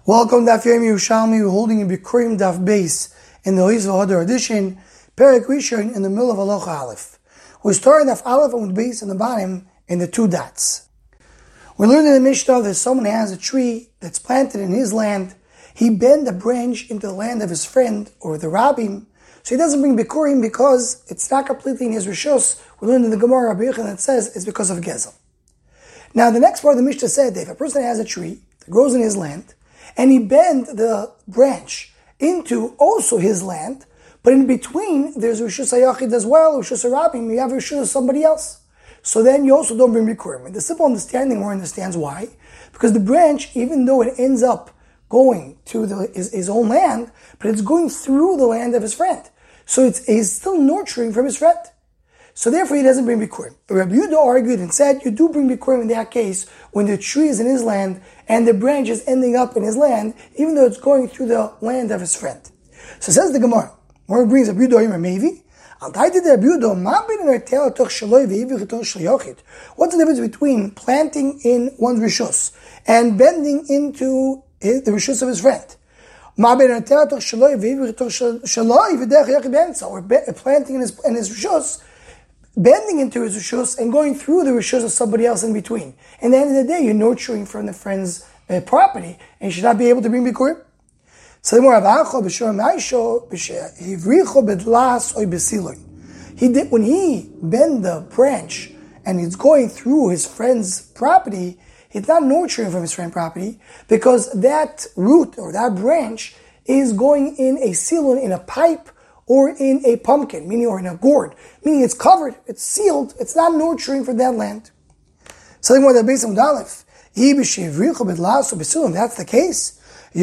Welcome to Daf Yomi Yerushalmi. We're holding a Bikurim Daf Beis in the Oiz V'Hodor edition, Perek Rishon in the middle of Halacha Aleph. We're starting Daf Aleph and with Beis in the bottom in the two dots. We're learning in the Mishnah that someone has a tree that's planted in his land. He bent a branch into the land of his friend or the Rabbim, so he doesn't bring Bikurim because it's not completely in his Rishos. We learned in the Gemara Rabbi Yochanan that says it's because of Gezel. Now the next part of the Mishnah said that if a person has a tree that grows in his land, and he bent the branch into also his land, but in between there's Rishus HaYachid as well, Rishus HaRabim, you have Rishus of somebody else. So then you also don't bring Bikurim. And the simple understanding more understands why. Because the branch, even though it ends up going to his own land, but it's going through the land of his friend. So he's still nurturing from his friend. So therefore he doesn't bring Bikurim. Rabbi Yehuda argued and said, you do bring Bikurim in that case when the tree is in his land and the branch is ending up in his land, even though it's going through the land of his friend. So says the Gemara, where it brings Rabbi Yehuda Mevi, what's the difference between planting in one's Rishus and bending into the Rishus of his friend? Or planting in his Rishus, bending into his Rishus and going through the Rishus of somebody else in between. And at the end of the day, you're nurturing from the friend's property, and you should not be able to bring Bikurim. So the more he did when he bent the branch and he's going through his friend's property, he's not nurturing from his friend's property because that root or that branch is going in a silon, in a pipe, or in a pumpkin, meaning, or in a gourd, meaning it's covered, it's sealed, it's not nurturing for that land. So the more the base of Aleph, that's the case.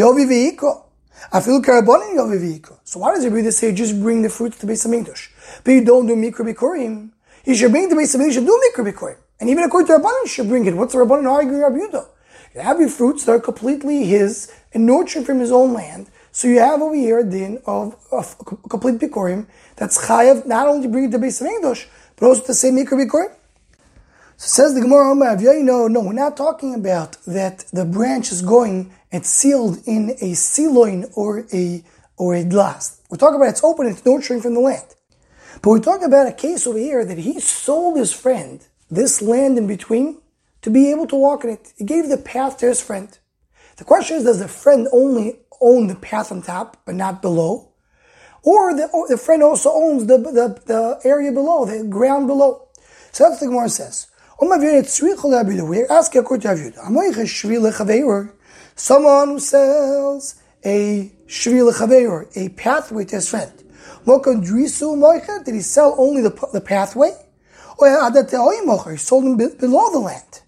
So why does it really say just bring the fruits to Beis Hamikdash? But you don't do Mikra Bikurim. You should bring the Beis Hamikdash, you should do Mikra Bikurim. And even according to Rabbanan, you should bring it. What's the Rabbanan arguing Rabbi Yehuda? You have your fruits that are completely his and nurtured from his own land. So you have over here a din of complete Bikurim that's chayav not only to bring it to Beis Hamikdash, but also to say Mikra Bikurim. So says the Gemara, no, we're not talking about that the branch is going, it's sealed in a siloin or a glass. We're talking about it's open, it's nurturing from the land. But we're talking about a case over here that he sold his friend this land in between to be able to walk in it. He gave the path to his friend. The question is, does the friend only own the path on top but not below? Or the friend also owns the area below, the ground below? So that's what the Gemara says. We're asking according to Avyuda. Someone who sells a shvil chaveir, a pathway to his friend. Did he sell only the pathway? Or he sold him below the land?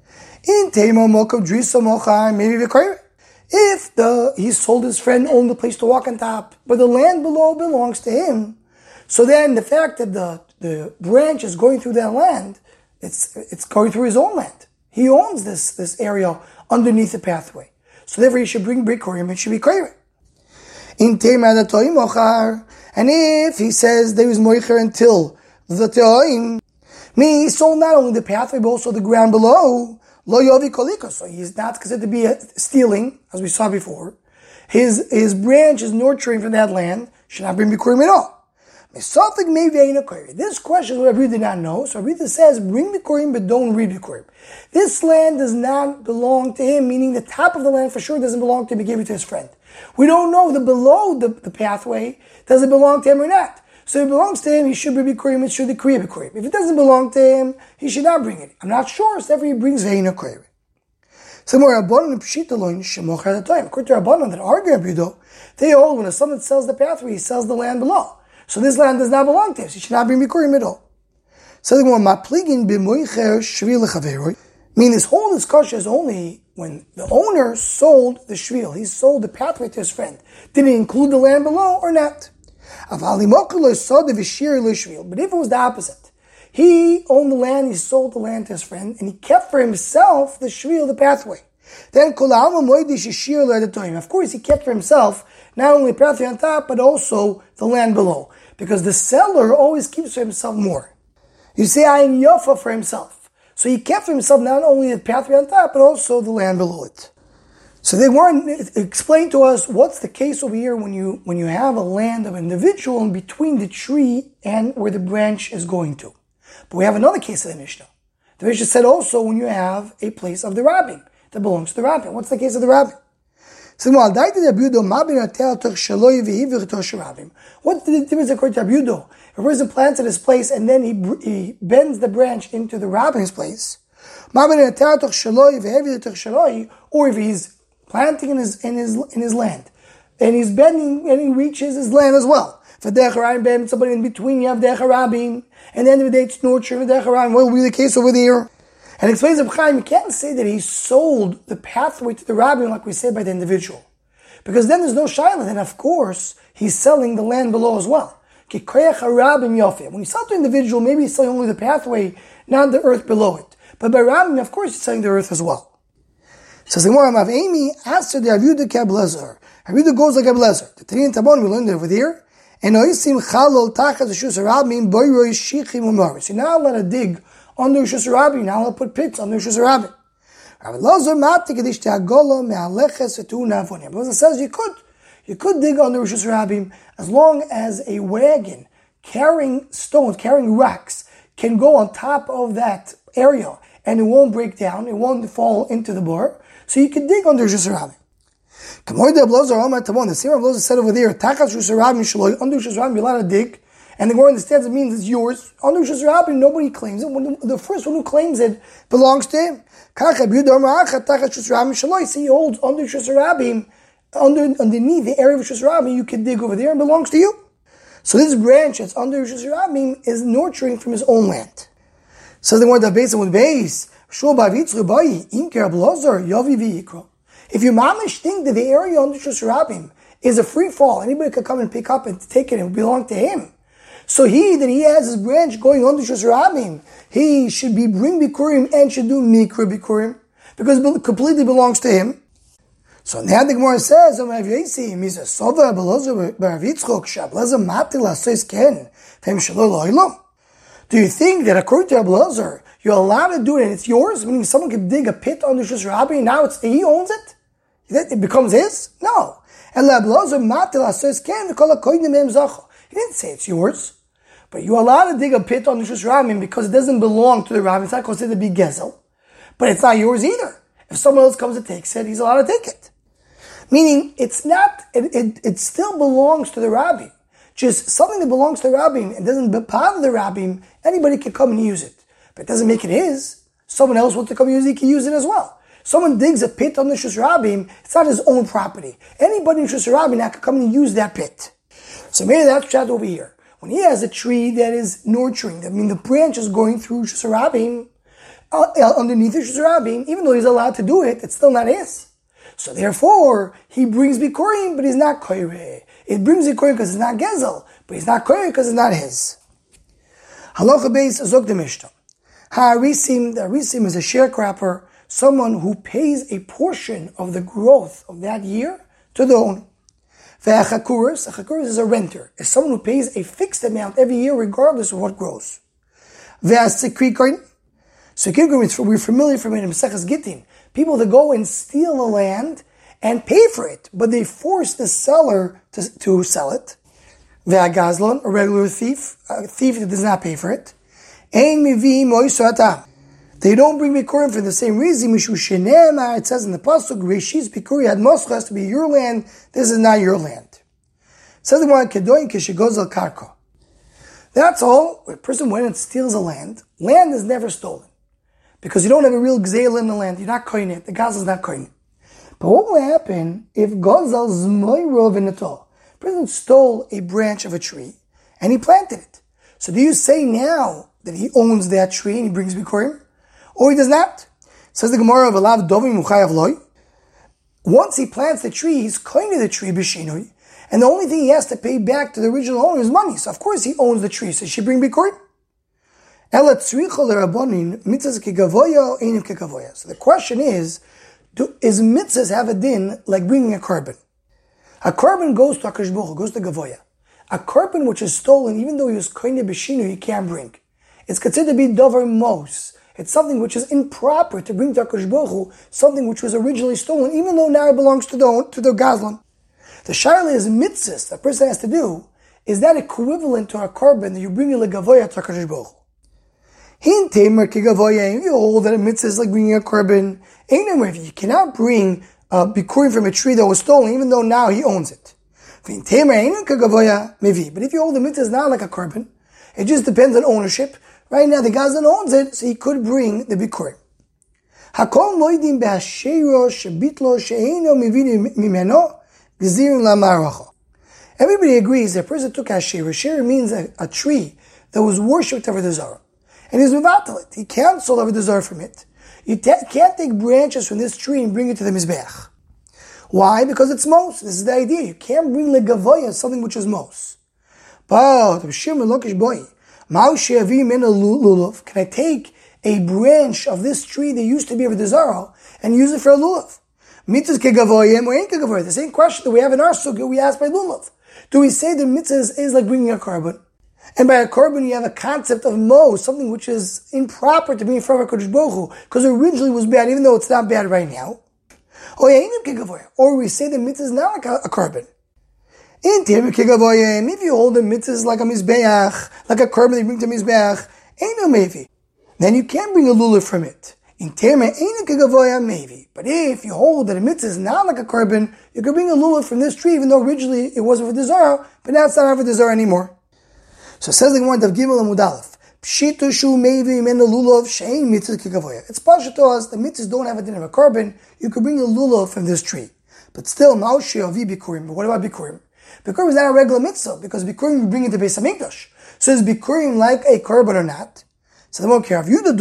If he sold his friend only the place to walk on top, but the land below belongs to him, so then the fact that the branch is going through that land, it's going through his own land. He owns this area underneath the pathway. So therefore he should bring Bikurim, it should be Koireh. And if he says there is Moicher until the Te'oim, meaning he sold not only the pathway but also the ground below, Lo Yovi Koliko, so he's not considered to be stealing, as we saw before. His branch is nurturing from that land, should not bring Bikurim at all. This question is what Rabbi did not know. So Rabbi says, bring Bikurim but don't read Bikurim. This land does not belong to him, meaning the top of the land for sure doesn't belong to him, he gave it to his friend. We don't know the below the pathway, does it belong to him or not. So if it belongs to him, he should bring Bikurim, it should be Kriya Bikurim. If it doesn't belong to him, he should not bring it. I'm not sure, so therefore he brings Veina Kriya. So more Rabbanan and Pshita loin shemocher at the time. According to Rabbanan that argue Rabbi Yehuda, they hold when someone sells the pathway, he sells the land below. So this land does not belong to him, so he should not bring Bikurim at all. So the more Mapligin b'moicher shvil chaveiroi. Meaning this whole discussion is only when the owner sold the shvil, he sold the pathway to his friend. Did he include the land below or not? But if it was the opposite, he owned the land, he sold the land to his friend, and he kept for himself the shvil, the pathway. Then of course he kept for himself not only the pathway on top, but also the land below. Because the seller always keeps for himself more. You say Ayin Yofa for himself. So he kept for himself not only the pathway on top, but also the land below it. So they want to explain to us what's the case over here when you have a land of an individual in between the tree and where the branch is going to. But we have another case of the Mishnah. The Mishnah said also when you have a place of the rabbin that belongs to the rabbin. What's the case of the rabbin? So what's the difference according to Rabbi Yehuda? If a person plants at his place and then he bends the branch into the rabbin's place, or if he's planting in his land and he's bending and he reaches his land as well. Somebody in between, you have Derech HaRabim, and then the end of the day it's nurturing Derech HaRabim. What will be the case over there? And it explains that you can't say that he sold the pathway to the rabbin like we say by the individual. Because then there's no shayla, and of course he's selling the land below as well. When you sell to an individual, maybe he's selling only the pathway, not the earth below it. But by rabbin, of course he's selling the earth as well. So the Gemara of Amy asks the Rav Yehuda Kablezer. Rav Yehuda goes like Kablezer. The Tani and Tabon we learned over there. And oisim chalol tachas Rishus Harabim boiroi shichim umaris. You're not allowed to dig under Rishus Harabim. You're not allowed to put pits under Rishus Harabim. Rav Elazar mati kedish te'agola me'aleches etu navonim. But it says you could dig under Rishus Harabim as long as a wagon carrying stones, carrying rocks, can go on top of that area and it won't break down, it won't fall into the bore. So you can dig under Rishus Harabim. The same Rav Elazar said over there, Tachas Rishus Harabim shaloi, under Rishus Harabim you're allowed to dig, and the Gemara understands it means it's yours. Under Rishus Harabim nobody claims it. The first one who claims it belongs to him. See, he holds under Rishus Harabim, underneath the area of Rishus Harabim, you can dig over there and it belongs to you. So this branch that's under Rishus Harabim is nurturing from his own land. So the word base with base. If you mamish think that the area under Rishus Harabim is a free fall, anybody could come and pick up and take it and it will belong to him. So he has his branch going under Rishus Harabim, he should bring Bikurim and should do Mikra Bikurim because it completely belongs to him. So now the Gemara says, do you think that according to Rabbi Elazar, you're allowed to do it and it's yours? Meaning someone could dig a pit under Rishus Harabim and now he owns it? It becomes his? No. And Rabbi Elazar he didn't say it's yours. But you're allowed to dig a pit on the Rishus Harabim because it doesn't belong to the rabbin. It's not considered to be gezel. But it's not yours either. If someone else comes and takes it, he's allowed to take it. Meaning, it's not, it still belongs to the rabbin. Just something that belongs to the rabbin and doesn't bother the rabbin, anybody can come and use it. But it doesn't make it his. Someone else wants to come and use it, he can use it as well. Someone digs a pit on the Rishus Harabim, it's not his own property. Anybody in Rishus Harabim now can come and use that pit. So maybe that's chat over here. When he has a tree that is nurturing, the branch is going through Rishus Harabim, underneath Rishus Harabim, even though he's allowed to do it, it's still not his. So therefore, he brings Bikurim, but he's not Koireh. It brings Bikurim because it's not Gezel, but he's not Koireh because it's not his. Halacha Beis Zok the Mishnah. The Harisim is a sharecropper, someone who pays a portion of the growth of that year to the owner. A chakuris is a renter, is someone who pays a fixed amount every year regardless of what grows. We're familiar from it in Maseches Gittin. People that go and steal the land and pay for it, but they force the seller to sell it. Ve'agazlon, a regular thief, a thief that does not pay for it. They don't bring Bikurim for the same reason. It says in the Pasuk, Reshis Bikuri had Moscha has to be your land. This is not your land. It says the one Kedoin Keshigozel Karka. That's all. A person went and steals a land. Land is never stolen. Because you don't have a real gzeil in the land. You're not koine it. The gazel is not koine it. But what will happen if Gazel Zmoiro Vinato? A person stole a branch of a tree and he planted it. So do you say now that he owns that tree and he brings Bikurim? Or he does not. Says the Gemara of Alav Dovim Muchayav Loi. Once he plants the tree, he's koine the tree b'shinoi, and the only thing he has to pay back to the original owner is money. So of course he owns the tree. So he should bring Bikurim. So the question is mitzvahs have a din like bringing a carbon? A carbon goes to HaKadosh Baruch Hu, goes to Gavoya. A carbon which is stolen, even though he was koine b'shinu, you can't bring. It's considered to be dover mos. It's something which is improper to bring to HaKadosh Baruch Hu, something which was originally stolen, even though now it belongs to the Gazlan. The shaila is mitzvahs that a person has to do. Is that equivalent to a korban that you bring a legavoya to HaKadosh Baruch Hu? Hin temer kegavoya, if you hold that a mitzvah is like bringing a korban, you cannot bring bikurim from a tree that was stolen, even though now he owns it. But if you hold the mitzvah is not like a korban, it just depends on ownership. Right now the Gazlan owns it, so he could bring the bikurim. Hakol moedim behashero shebitlo she'eino mivini mimeno gzirin lamaracha. Everybody agrees that a person took Hasher. Hasher means a tree that was worshipped over the Zara. And he's mevatel it. He canceled over the Zara from it. You can't take branches from this tree and bring it to the Mizbeach. Why? Because it's mos. This is the idea. You can't bring legavoya, something which is mos. But, can I take a branch of this tree that used to be over the Zara and use it for a lulav? Mitzvahs kegavoyim or ain't kegavoyim. The same question that we have in our sukkah, we ask by lulav. Do we say the mitzvah is like bringing a korban? And by a korban, you have a concept of mos, something which is improper to bring in front of HaKadosh Baruch Hu, because it originally was bad, even though it's not bad right now. Or we say the mitzvah is not like a korban. If you hold the mitzvah like a mizbeach, like a korban that you bring to mizbeach, then you can't bring a lulav from it. But if you hold that a mitzvah is not like a korban, you can bring a lulav from this tree, even though originally it was for the Zara, but now it's not for the Zara anymore. So it says the Gemara of Gimel and Mudalef, Pshita shu mevi men a lulav shein mitzvah kegavoya. It's partial to us. The mitzvahs don't have a din of a korban. You could bring a lulav from this tree, but still ma'oshi avi bikurim. But what about bikurim? Bikurim is not a regular mitzvah because bikurim you bring it to Beis Hamikdash. So is bikurim like a korban or not? So the more care. We're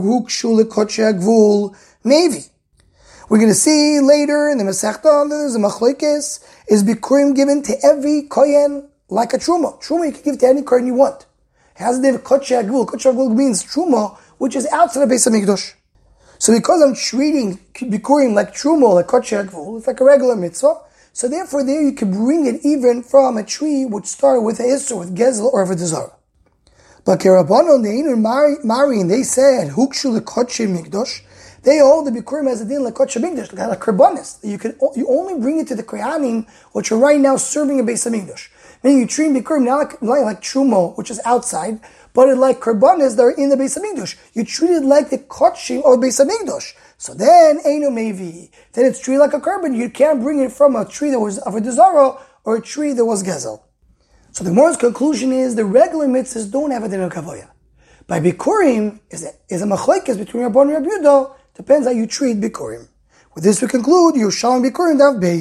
going to see later in the Masechta, there's a machlokes, is bikurim given to every kohen like a truma. Truma you can give to any kohen you want. It has a name of kodesh hagvul. Kodesh hagvul means truma, which is outside of Beis Hamikdash. So because I'm treating bikurim like truma, like kodesh hagvul, it's like a regular mitzvah. So therefore there you can bring it even from a tree which started with a isser, with gezel or with a zara. But Kerabanon, the Einur Mari, and they said, Hukshu lekodesh mikdash. They hold the bikurim as a din lekodesh mikdash, like karbanis. You only bring it to the kohanim, which are right now serving in Beis Hamikdash. Meaning you treat bikurim not like trumo, which is outside, but like karbanis that are in the Beis Hamikdash. You treat it like the kodshim of Beis Hamikdash. So then Eino Mevi, then it's treated like a korban. You can't bring it from a tree that was of a dezara or a tree that was gezel. So the Gemara's conclusion is the regular mitzvahs don't have a din of kavoya. By bikurim is a machlokes between Rabban and Rabbi Yehuda. Depends how you treat bikurim. With this we conclude Yerushalmi Bikurim Daf Beis.